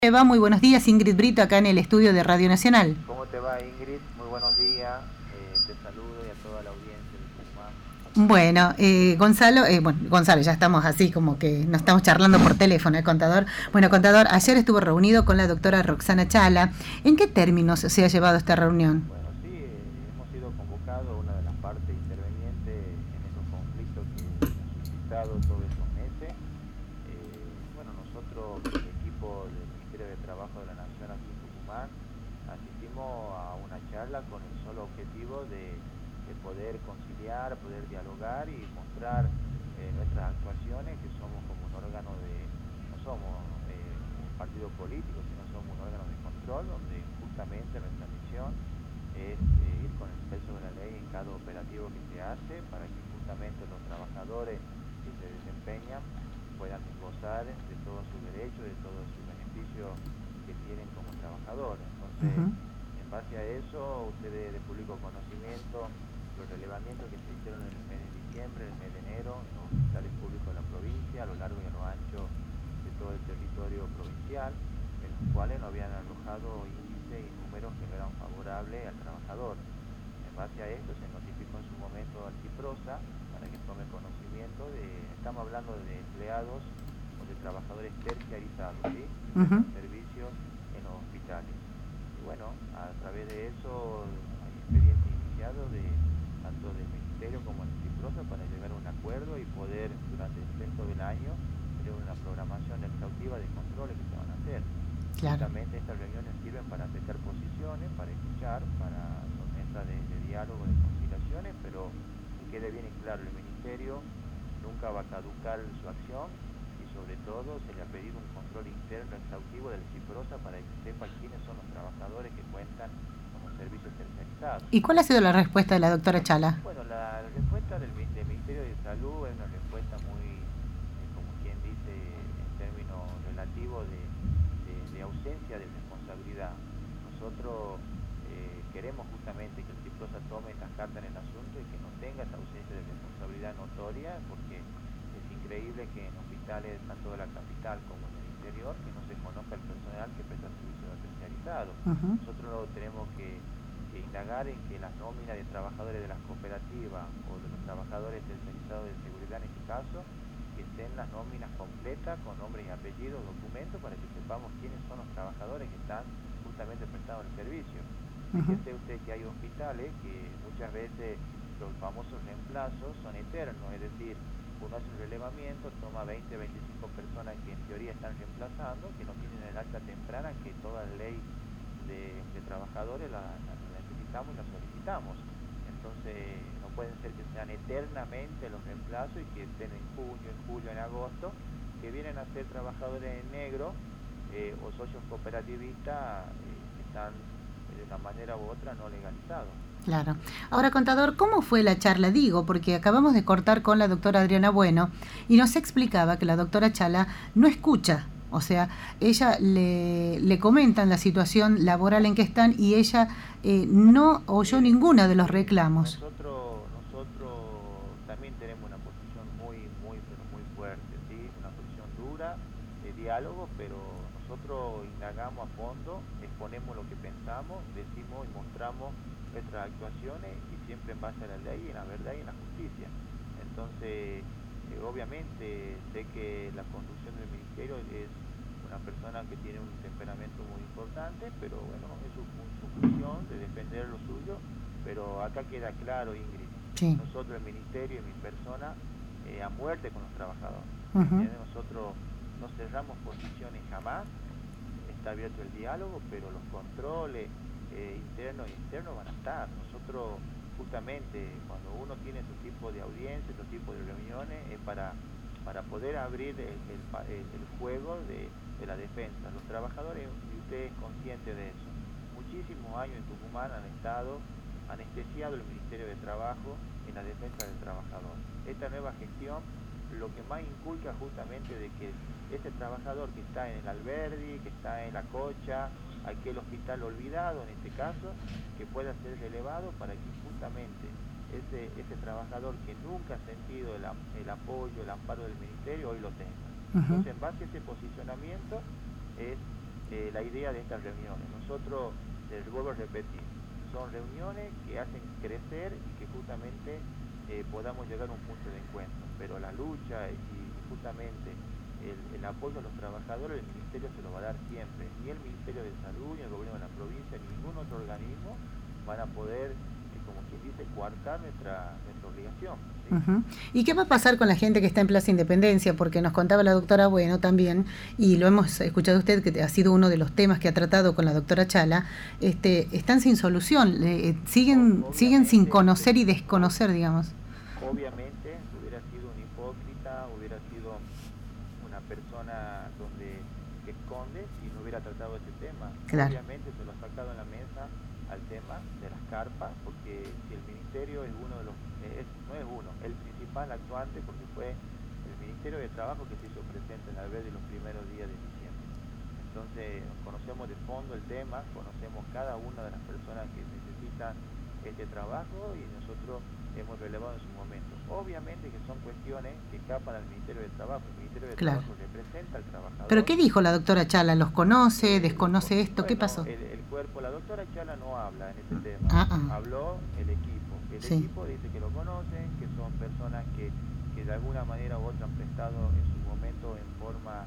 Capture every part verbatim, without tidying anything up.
Eva, muy buenos días, Ingrid Brito, acá en el estudio de Radio Nacional. ¿Cómo te va, Ingrid? Muy buenos días, eh, te saludo y a toda la audiencia de Tucumán. Bueno, eh, Gonzalo, eh, bueno, Gonzalo, ya estamos así como que nos estamos charlando por teléfono, el contador. Bueno, contador, ayer estuvo reunido con la doctora Roxana Chala. ¿En qué términos se ha llevado esta reunión? Bueno, sí, eh, hemos sido convocados, una de las partes intervenientes en esos conflictos que se han suscitado todos estos meses. Eh, bueno, nosotros, el equipo del Ministerio de Trabajo de la Nación aquí en Tucumán, asistimos a una charla con el solo objetivo de, de poder conciliar, poder dialogar y mostrar eh, nuestras actuaciones, que somos como un órgano de, no somos eh, un partido político, sino somos un órgano de control, donde justamente nuestra misión es eh, ir con el peso de la ley en cada operativo que se hace, para que justamente los trabajadores que se desempeñan puedan gozar de todos sus derechos, de todos sus beneficios que tienen como trabajadores. Entonces, uh-huh. en base a eso, ustedes de público conocimiento, los relevamientos que se hicieron en el mes de diciembre, el mes de enero, en los hospitales públicos de la provincia, a lo largo y a lo ancho de todo el territorio provincial, en los cuales no habían arrojado índices y números que no eran favorables al trabajador. En base a esto se notificó en su momento al CIPROSA para que tome conocimiento de, estamos hablando de empleados o de trabajadores terciarizados, ¿sí? Uh-huh. Servicios en los hospitales. Y bueno, a través de eso hay expediente iniciado de tanto del Ministerio como del CIPROSA para llegar a un acuerdo y poder durante el resto del año tener una programación exhaustiva de controles que se van a hacer. Claro. Justamente estas reuniones sirven para acercar posiciones, para escuchar, para son mesas de, de diálogo, de conciliaciones, pero que quede bien claro, el Ministerio nunca va a caducar su acción y sobre todo se le ha pedido un control interno exhaustivo del CIPROSA para que sepa quiénes son los trabajadores que cuentan con los servicios tercerizados. ¿Y cuál ha sido la respuesta de la doctora Chala? Bueno, la respuesta del, del Ministerio de Salud es una respuesta muy, eh, como quien dice, en términos relativos de de ausencia de responsabilidad. Nosotros eh, queremos justamente que el CIPROSA tome estas cartas en el asunto y que no tenga esa ausencia de responsabilidad notoria, porque es increíble que en hospitales tanto de la capital como en el interior que no se conozca el personal que presta servicios terciarizados. Uh-huh. Nosotros tenemos que, que indagar en que las nóminas de trabajadores de las cooperativas o de los trabajadores terciarizados de seguridad en este caso, que estén las nóminas completas con nombre y apellido, documentos, para que sepamos quiénes son los trabajadores que están justamente prestando el servicio. Uh-huh. Fíjese usted que hay hospitales que muchas veces los famosos reemplazos son eternos, es decir, uno hace un relevamiento, toma veinte, veinticinco personas que en teoría están reemplazando, que no tienen el alta temprana, que toda la ley de, de trabajadores la, la necesitamos y la solicitamos. Entonces no pueden ser que sean eternamente los reemplazos y que estén en junio, en julio, en agosto, que vienen a ser trabajadores en negro eh, o socios cooperativistas eh, que están de una manera u otra no legalizados. Claro. Ahora, contador, ¿cómo fue la charla? Digo, porque acabamos de cortar con la doctora Adriana Bueno y nos explicaba que la doctora Chala no escucha. O sea, ella le, le comentan la situación laboral en que están y ella eh, no oyó eh, ninguno de los reclamos. Nosotros, nosotros también tenemos una posición muy, muy, pero muy fuerte, ¿sí? Una posición dura de diálogo, pero nosotros indagamos a fondo, exponemos lo que pensamos, decimos y mostramos nuestras actuaciones y siempre en base a la ley, en la verdad y en la justicia. Entonces, eh, obviamente sé que la conducción del ministerio es una persona que tiene un temperamento muy importante, pero bueno, es su, su función de defender lo suyo, pero acá queda claro, Ingrid, sí. Nosotros el ministerio y mi persona eh, a muerte con los trabajadores. Uh-huh. Nosotros no cerramos posiciones jamás, está abierto el diálogo, pero los controles eh, internos e externos van a estar. Nosotros justamente cuando uno tiene este tipo de audiencia, este tipo de reuniones, es para, para poder abrir el, el, el juego de, de la defensa. Los trabajadores, y usted es consciente de eso, muchísimos años en Tucumán han estado anestesiado el Ministerio de Trabajo en la defensa del trabajador. Esta nueva gestión lo que más inculca justamente de que este trabajador que está en el Alberdi, que está en la Cocha, aquel hospital olvidado en este caso, que pueda ser relevado para que justamente ese, ese trabajador que nunca ha sentido el, el apoyo, el amparo del Ministerio, hoy lo tenga. Uh-huh. Entonces, en base a ese posicionamiento es eh, la idea de estas reuniones. Nosotros, les vuelvo a repetir, son reuniones que hacen crecer y que justamente eh, podamos llegar a un punto de encuentro, pero la lucha y justamente el, el apoyo a los trabajadores, el Ministerio se lo va a dar siempre, ni el Ministerio de Salud, ni el Gobierno de la provincia, ni ningún otro organismo van a poder, como quien dice, coartar nuestra, nuestra obligación, ¿sí? Uh-huh. ¿Y qué va a pasar con la gente que está en Plaza Independencia? Porque nos contaba la doctora Bueno también, y lo hemos escuchado usted, que ha sido uno de los temas que ha tratado con la doctora Chala, este, están sin solución, eh, siguen, siguen sin conocer y desconocer, digamos. Obviamente, hubiera sido un hipócrita, hubiera sido una persona donde que esconde si no hubiera tratado este tema. Claro. Obviamente se lo ha sacado en la mesa al tema de las carpas, porque si el Ministerio es uno de los, es, no es uno, el principal actuante, porque fue el Ministerio de Trabajo que se hizo presente en la vez de los primeros días de diciembre. Entonces conocemos de fondo el tema, conocemos cada una de las personas que necesitan este trabajo y nosotros hemos relevado en su momento. Obviamente que son cuestiones que escapan al Ministerio de Trabajo. El Ministerio de Claro. Trabajo representa al trabajador. ¿Pero qué dijo la doctora Chala? ¿Los conoce? ¿Desconoce esto? Bueno, ¿Qué pasó? El, el cuerpo, la doctora Chala no habla en este tema. Ah, ah. Habló el equipo. El Sí. equipo dice que lo conocen, que son personas que, que de alguna manera u otra han prestado en su momento en forma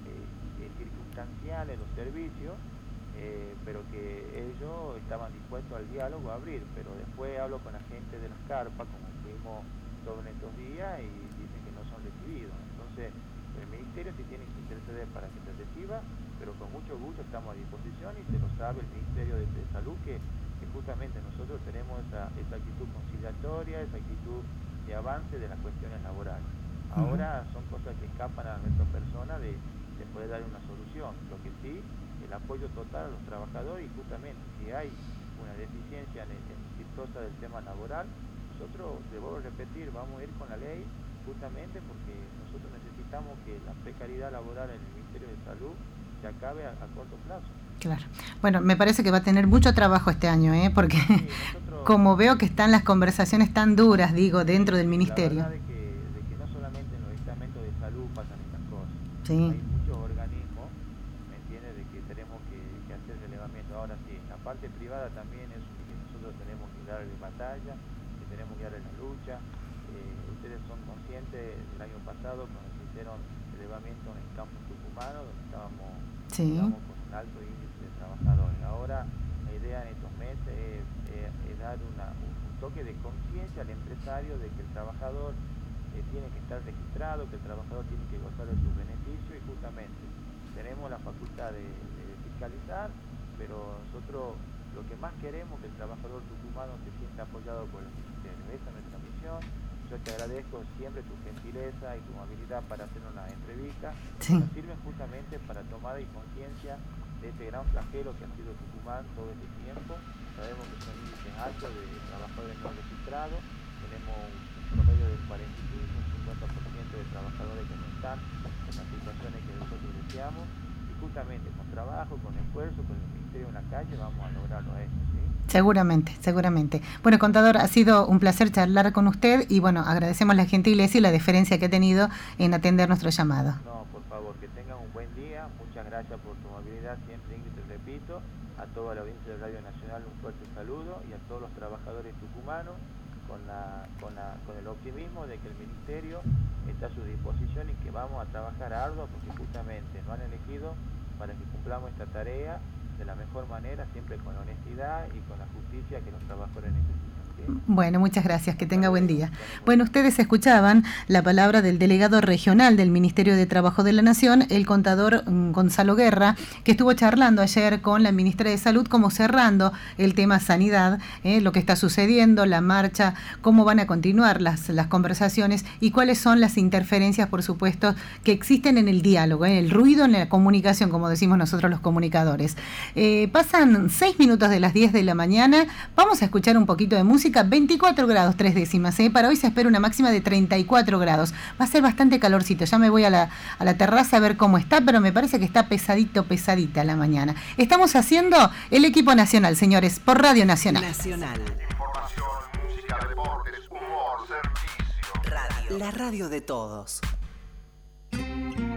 eh, circunstancial en los servicios, eh, pero que ellos estaban dispuestos al diálogo a abrir. Pero después hablo con la gente de las carpas, como estuvimos todos estos días, y dicen que no son recibidos. Entonces, el Ministerio sí tiene que interceder para que se reciba, pero con mucho gusto estamos a disposición y se lo sabe el Ministerio de, de Salud que, que justamente nosotros tenemos esa, esa actitud conciliatoria, esa actitud de avance de las cuestiones laborales. Ahora son cosas que escapan a nuestra persona de, de poder dar una solución. Lo que sí, el apoyo total a los trabajadores, y justamente si hay una deficiencia exitosa del tema laboral, nosotros, debo repetir, vamos a ir con la ley justamente porque nosotros necesitamos que la precariedad laboral en el Ministerio de Salud se acabe a, a corto plazo. Claro. Bueno, me parece que va a tener mucho trabajo este año, ¿eh? Porque Sí, nosotros, como veo que están las conversaciones tan duras, digo, dentro del Ministerio. La verdad de que, de que no solamente en los estamentos de salud pasan estas cosas. Sí. Hay muchos organismos, ¿me entiendes?, de que tenemos que, que hacer relevamiento. Ahora sí, la parte privada también es que nosotros tenemos que darle batalla, que tenemos que darle la lucha. Eh, ustedes son conscientes del año pasado cuando se hicieron relevamiento en el campo tucumano, donde estábamos, Sí. estábamos con un alto índice de trabajadores. Ahora la idea en estos meses es, es, es dar una, un toque de conciencia al empresario de que el trabajador eh, tiene que estar registrado, que el trabajador tiene que gozar de sus beneficios, y justamente tenemos la facultad de, de fiscalizar, pero nosotros lo que más queremos es que el trabajador tucumano se sienta apoyado por el Ministerio. Esa es nuestra misión. Yo te agradezco siempre tu gentileza y tu amabilidad para hacer una entrevista. Sí. Nos sirven justamente para tomar y conciencia de este gran flagelo que ha sido Tucumán todo este tiempo. Sabemos que son índices altos de trabajadores no registrados. Tenemos un promedio del cuarenta y cinco, un cincuenta por ciento de trabajadores que no están en las situaciones que nosotros deseamos. Y justamente con trabajo, con esfuerzo, con el Ministerio en la calle, vamos a lograrlo a eso, ¿sí? Seguramente, seguramente. Bueno, contador, ha sido un placer charlar con usted y bueno, agradecemos la gentileza y la deferencia que ha tenido en atender nuestro llamado. No, por favor, que tengan un buen día. Muchas gracias por tu amabilidad. Siempre, Ingrid, te repito, a toda la audiencia de Radio Nacional un fuerte saludo, y a todos los trabajadores tucumanos con, la, con, la, con el optimismo de que el Ministerio está a su disposición y que vamos a trabajar arduo, porque justamente nos han elegido para que cumplamos esta tarea de la mejor manera, siempre con la honestidad y con la justicia que los trabajadores necesitan. Bueno, muchas gracias, que tenga buen día. Bueno, ustedes escuchaban la palabra del delegado regional del Ministerio de Trabajo de la Nación, el contador Gonzalo Guerra, que estuvo charlando ayer con la ministra de Salud, como cerrando el tema sanidad, eh, lo que está sucediendo, la marcha, cómo van a continuar las, las conversaciones y cuáles son las interferencias, por supuesto, que existen en el diálogo, en el ruido, en la comunicación, como decimos nosotros los comunicadores. Eh, pasan seis minutos de las diez de la mañana, vamos a escuchar un poquito de música. Veinticuatro grados tres décimas, ¿eh? Para hoy se espera una máxima de treinta y cuatro grados. Va a ser bastante calorcito. Ya me voy a la, a la terraza a ver cómo está, pero me parece que está pesadito, pesadita la mañana. Estamos haciendo el equipo nacional, señores, por Radio Nacional. Nacional. Información, música, deportes, humor, servicio. Radio. La radio de todos.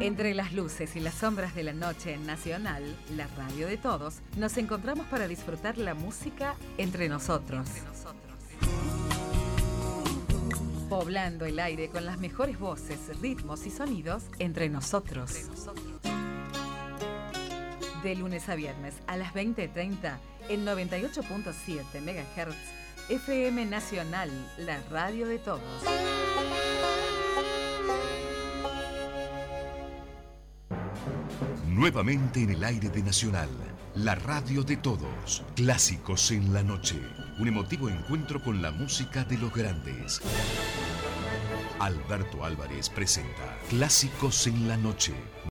Entre las luces y las sombras de la noche en Nacional, la radio de todos, nos encontramos para disfrutar la música entre nosotros. Entre nosotros. Poblando el aire con las mejores voces, ritmos y sonidos entre nosotros. Entre nosotros. De lunes a viernes a las veinte treinta en noventa y ocho punto siete megahertz, F M Nacional, la radio de todos. Nuevamente en el aire de Nacional, la radio de todos. Clásicos en la noche. Un emotivo encuentro con la música de los grandes. Alberto Álvarez presenta Clásicos en la noche.